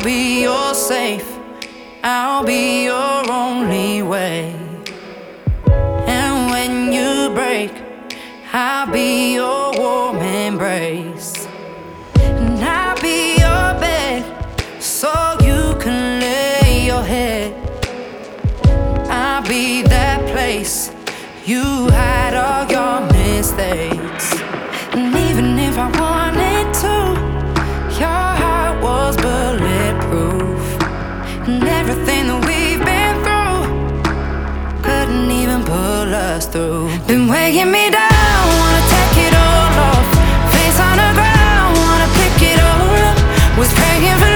be your safe, I'll be your only way. And when you break, I'll be your warm embrace. And I'll be your bed, so you can lay your head. I'll be that place you hide all your mistakes. And even if I wanted to, your heart was bulletproof. And everything that we've been through couldn't even pull us through. Been weighing me down, wanna take it all off. Face on the ground, wanna pick it all up. Was praying for